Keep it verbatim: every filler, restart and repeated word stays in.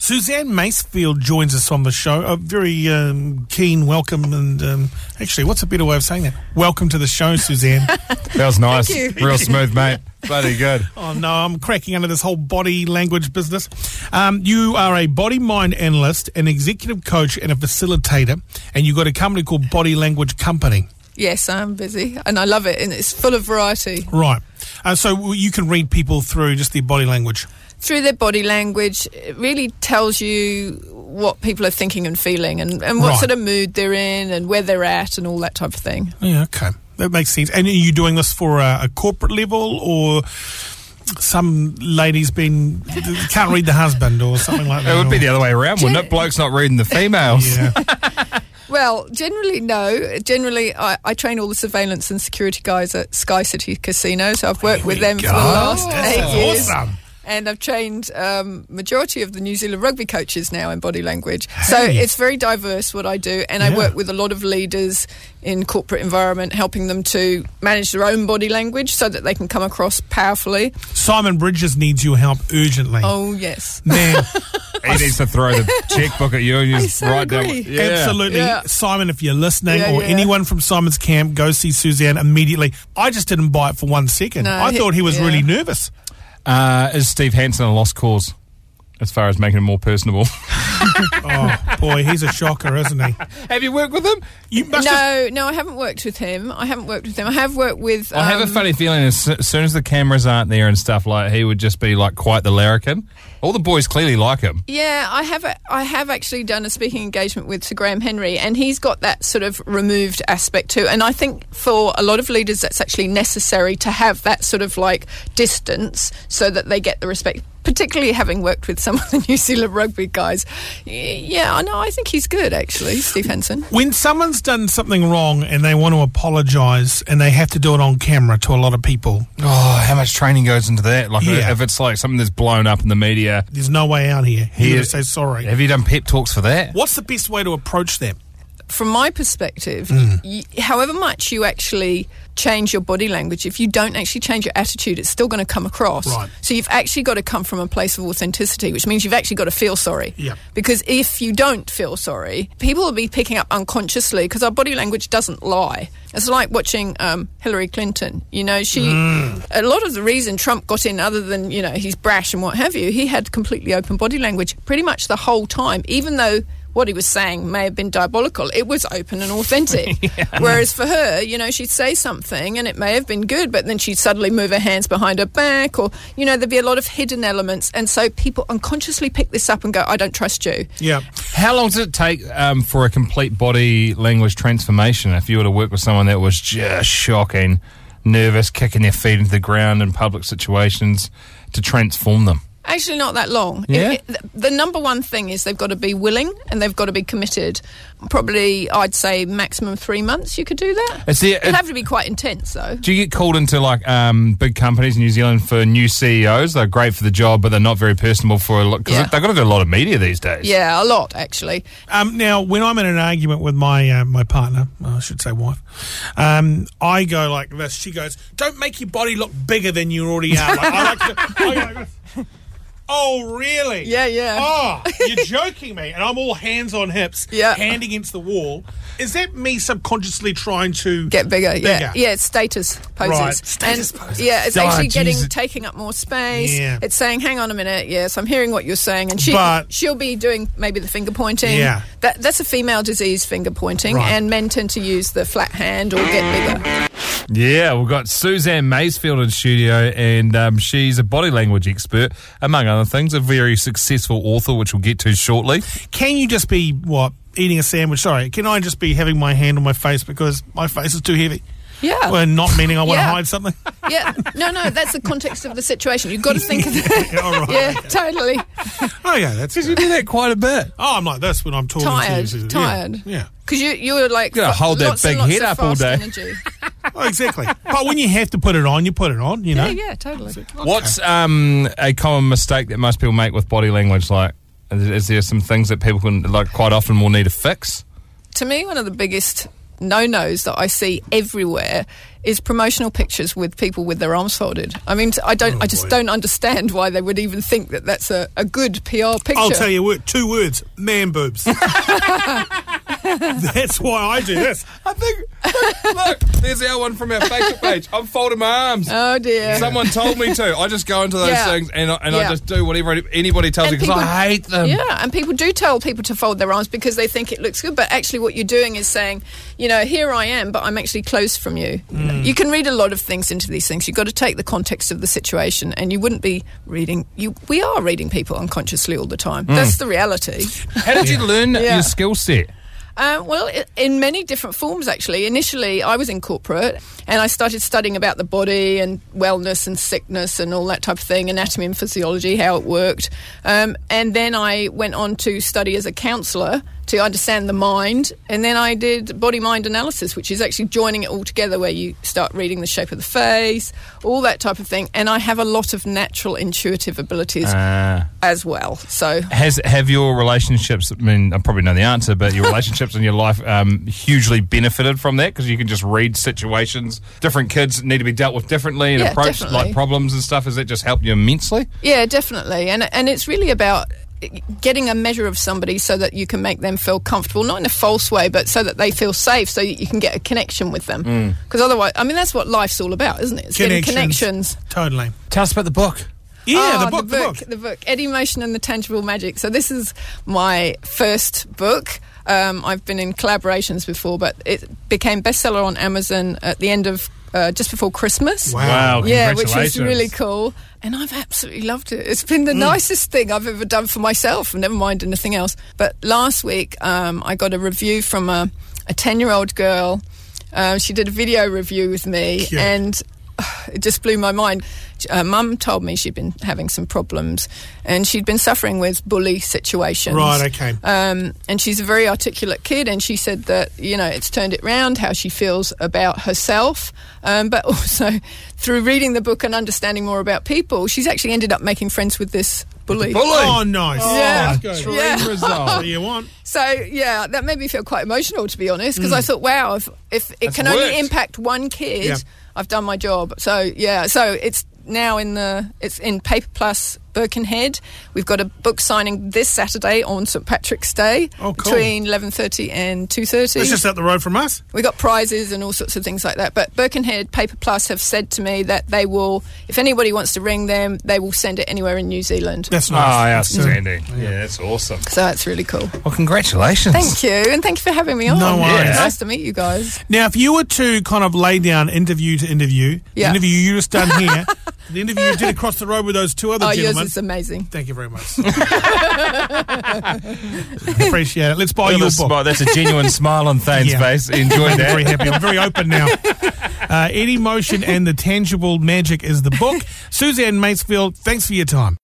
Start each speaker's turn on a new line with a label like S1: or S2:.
S1: Suzanne Macefield joins us on the show. A very um, keen welcome and um, actually, what's a better way of saying that? Welcome to the show, Suzanne.
S2: That was nice. Real smooth, mate. Bloody good.
S1: Oh, no, I'm cracking under this whole body language business. Um, you are a body mind analyst, an executive coach and a facilitator, and you've got a company called Body Language Company.
S3: Yes, I'm busy, and I love it, and it's full of variety.
S1: Right. Uh, so you can read people through just their body language.
S3: Through their body language, it really tells you what people are thinking and feeling and, and what
S1: Right.
S3: sort of mood they're in and where they're at and all that type of thing.
S1: Yeah, okay. That makes sense. And are you doing this for a, a corporate level, or some lady's been can't read the husband or something like that?
S2: It would be
S1: or-
S2: the other way around, wouldn't it? Blokes not reading the females.
S1: Yeah.
S3: Well, generally, no. Generally, I, I train all the surveillance and security guys at Sky City Casino, so I've worked with them for the last eight
S1: That's
S3: years.
S1: awesome.
S3: And I've trained um, majority of the New Zealand rugby coaches now in body language. So
S1: Hey.
S3: it's very diverse what I do. And
S1: Yeah.
S3: I work with a lot of leaders in corporate environment, helping them to manage their own body language so that they can come across powerfully.
S1: Simon Bridges needs your help urgently.
S3: Oh, yes.
S1: Man,
S2: He needs to throw the checkbook at you and you
S3: I
S2: just
S3: so
S2: write down.
S3: agree.
S2: Yeah.
S1: absolutely.
S3: Yeah.
S1: Simon, if you're listening,
S3: Yeah,
S1: or
S3: yeah.
S1: anyone from Simon's camp, go see Suzanne immediately. I just didn't buy it for one second.
S3: No,
S1: I
S3: he-
S1: thought he was
S3: yeah.
S1: really nervous.
S2: Uh, is Steve Hansen a lost cause as far as making him more personable?
S1: Oh, boy, he's a shocker, isn't he?
S2: Have you worked with him?
S1: You must have...
S3: No, no, I haven't worked with him. I haven't worked with him. I have worked with...
S2: I have a
S3: um,
S2: funny feeling as, as soon as the cameras aren't there and stuff, like he would just be like quite the larrikin. All the boys clearly like him.
S3: Yeah, I have. A, I have actually done a speaking engagement with Sir Graham Henry, and he's got that sort of removed aspect too. And I think for a lot of leaders, that's actually necessary to have that sort of like distance, so that they get the respect. Particularly having worked with some of the New Zealand rugby guys. Y- Yeah, I know. I think he's good actually, Steve Henson.
S1: When someone's done something wrong and they want to apologise and they have to do it on camera to a lot of people,
S2: Oh, how much training goes into that? Like
S1: Yeah.
S2: if it's like something that's blown up in the media.
S1: there's no way out here. You
S2: Here-
S1: got to say sorry.
S2: Have you done pep talks for that?
S1: What's the best way to approach them?
S3: From my perspective,
S1: Mm.
S3: y- however much you actually change your body language, if you don't actually change your attitude, it's still going to come across.
S1: Right.
S3: So you've actually got to come from a place of authenticity, which means you've actually got to feel sorry.
S1: Yeah.
S3: Because if you don't feel sorry, people will be picking up unconsciously, because our body language doesn't lie. It's like watching um, Hillary Clinton. You know, she
S1: Mm.
S3: a lot of the reason Trump got in, other than, you know, he's brash and what have you, he had completely open body language pretty much the whole time, even though what he was saying may have been diabolical. It was open and authentic. Whereas for her, you know, she'd say something and it may have been good, but then she'd suddenly move her hands behind her back, or, you know, there'd be a lot of hidden elements. And so people unconsciously pick this up and go, I don't trust you.
S1: Yeah.
S2: How long does it take um, for a complete body language transformation if you were to work with someone that was just shocking, nervous, kicking their feet into the ground in public situations, to transform them?
S3: Actually, not that long.
S2: Yeah?
S3: It- it- the number one thing is they've got to be willing and they've got to be committed. Probably, I'd say maximum three months you could do that.
S2: Is there,
S3: It'd have to be quite intense, though.
S2: do you get called into like um, big companies in New Zealand for new C E Os? They're great for the job, but they're not very personable for a lot, because
S3: Yeah.
S2: they've got to do a lot of media these days.
S3: Yeah, a lot, actually.
S1: Um, now, when I'm in an argument with my uh, my partner, well, I should say wife, um, I go like this. She goes, "Don't make your body look bigger than you already are." Like, I like to, I go like this. Oh, really?
S3: Yeah, yeah.
S1: Oh, you're joking me. And I'm all hands on hips,
S3: Yeah.
S1: hand against the wall. Is that me subconsciously trying to...
S3: Get bigger, yeah.
S1: Bigger.
S3: Yeah, it's status poses.
S1: Right, status
S3: and,
S1: poses.
S3: Yeah, it's
S2: Oh,
S3: actually getting
S2: Jesus.
S3: taking up more space.
S1: Yeah.
S3: It's saying, hang on a minute, yes, I'm hearing what you're saying. And she,
S1: But-
S3: she'll be doing maybe the finger pointing.
S1: Yeah.
S3: That, that's a female disease, finger pointing.
S1: Right.
S3: And men tend to use the flat hand or get bigger.
S2: Yeah, we've got Suzanne Macefield in studio, and um, she's a body language expert, among other things, a very successful author, which we'll get to shortly.
S1: Can you just be, what, eating a sandwich? Sorry, can I just be having my hand on my face because my face is too heavy?
S3: Yeah.
S1: Well, not meaning I want to
S3: Yeah.
S1: hide something?
S3: Yeah. No, no, that's the context of the situation. You've got to think of that.
S1: All right.
S3: Yeah, totally.
S1: Oh, yeah, that's
S2: You
S1: good.
S2: do that quite a bit.
S1: Oh, I'm like this when I'm talking
S3: Tired,
S1: to you.
S3: tired.
S1: Yeah. yeah.
S3: Because you, you're like...
S2: You gotta hold that
S3: lots and
S2: big
S3: lots
S2: head
S3: of
S2: up all
S3: fast
S2: day.
S3: energy.
S1: Oh, exactly. But when you have to put it on, you put it on, you know?
S3: Yeah, yeah, totally.
S2: What's um, a common mistake that most people make with body language? Like, is, is there some things that people can, like, quite often will need to fix?
S3: To me, one of the biggest no-nos that I see everywhere is promotional pictures with people with their arms folded. I mean, I don't.
S1: Oh,
S3: I just
S1: boy.
S3: don't understand why they would even think that that's a, a good P R picture.
S1: I'll tell you what, two words, man boobs. That's why I do this.
S2: I think, look, there's our one from our Facebook page. I'm folding my arms.
S3: Oh dear.
S2: Someone told me to. I just go into those
S3: Yeah.
S2: things and, I, and
S3: Yeah.
S2: I just do whatever anybody tells me
S3: And
S2: because
S3: people-
S2: I hate them.
S3: Yeah, and people do tell people to fold their arms because they think it looks good, but actually what you're doing is saying, you know, here I am, but I'm actually close from you.
S1: Mm.
S3: You can read a lot of things into these things. You've got to take the context of the situation, and you wouldn't be reading, you. we are reading people unconsciously all the time.
S1: Mm.
S3: That's the reality.
S2: How did you learn
S3: Yeah.
S2: your skill set?
S3: Uh, well, i- in many different forms, actually. Initially, I was in corporate and I started studying about the body and wellness and sickness and all that type of thing, anatomy and physiology, how it worked. Um, and then I went on to study as a counsellor to understand the mind. And then I did body-mind analysis, which is actually joining it all together, where you start reading the shape of the face, all that type of thing. And I have a lot of natural intuitive abilities
S2: Uh,
S3: as well. So...
S2: has have your relationships? I mean, I probably know the answer, but your relationships in your life um, hugely benefited from that because you can just read situations. Different kids need to be dealt with differently and
S3: Yeah,
S2: approach
S3: definitely.
S2: like problems and stuff. Has that just helped you immensely?
S3: Yeah, definitely. And and it's really about getting a measure of somebody so that you can make them feel comfortable, not in a false way, but so that they feel safe, so that you can get a connection with them. Because otherwise, I mean, that's what life's all about, isn't it? It's getting connections.
S1: Totally.
S2: Tell us about the book.
S1: Yeah,
S3: Oh,
S1: the book, the book.
S3: the book, Eddie Motion and the Tangible Magic. So this is my first book. Um, I've been in collaborations before, but it became bestseller on Amazon at the end of uh, just before Christmas.
S1: Wow.
S2: Wow,
S3: Yeah, which
S2: congratulations.
S3: was really cool. And I've absolutely loved it. It's been the nicest thing I've ever done for myself, never mind anything else. But last week, um, I got a review from a, a ten-year-old girl. Uh, she did a video review with me,
S1: Cute.
S3: and uh, it just blew my mind. Uh, Mum told me she'd been having some problems, and she'd been suffering with bully situations.
S1: Right, okay.
S3: Um, and she's a very articulate kid, and she said that, you know, it's turned it round, how she feels about herself, um, but also through reading the book and understanding more about people, she's actually ended up making friends with this bully.
S2: Bully.
S1: Oh, nice.
S3: Yeah.
S1: Oh, that's good.
S3: Yeah.
S2: Dream result.
S1: What do you want?
S3: So, yeah, that made me feel quite emotional, to be honest, because I thought, wow, if, if it
S2: That's
S3: can
S2: worked.
S3: only impact one kid,
S1: Yeah.
S3: I've done my job. So, yeah, so it's now in the, it's in Paper Plus Birkenhead. We've got a book signing this Saturday on St Patrick's Day
S1: Oh, cool.
S3: between eleven thirty and two thirty.
S1: It's just up the road from us.
S3: We got prizes and all sorts of things like that. But Birkenhead Paper Plus have said to me that they will, if anybody wants to ring them, they will send it anywhere in New Zealand.
S1: That's
S2: Oh,
S1: nice.
S2: outstanding. Yeah, that's awesome.
S3: So that's really cool.
S2: Well, congratulations.
S3: Thank you, and thank you for having me on.
S1: No worries.
S3: It's nice to meet you guys.
S1: Now, if you were to kind of lay down interview to interview,
S3: Yeah.
S1: the interview you just done here, the interview you did across the road with those two other
S3: Oh, yours
S1: gentlemen.
S3: is amazing.
S1: Thank you very much. Appreciate it. Let's buy
S2: Look
S1: your
S2: at the
S1: book.
S2: smile. That's a genuine smile on Thane's
S1: Yeah.
S2: face. Enjoy
S1: I'm
S2: that.
S1: very happy. I'm very open now. Uh, Eddie Motion and the Tangible Magic is the book. Suzanne Macefield, thanks for your time.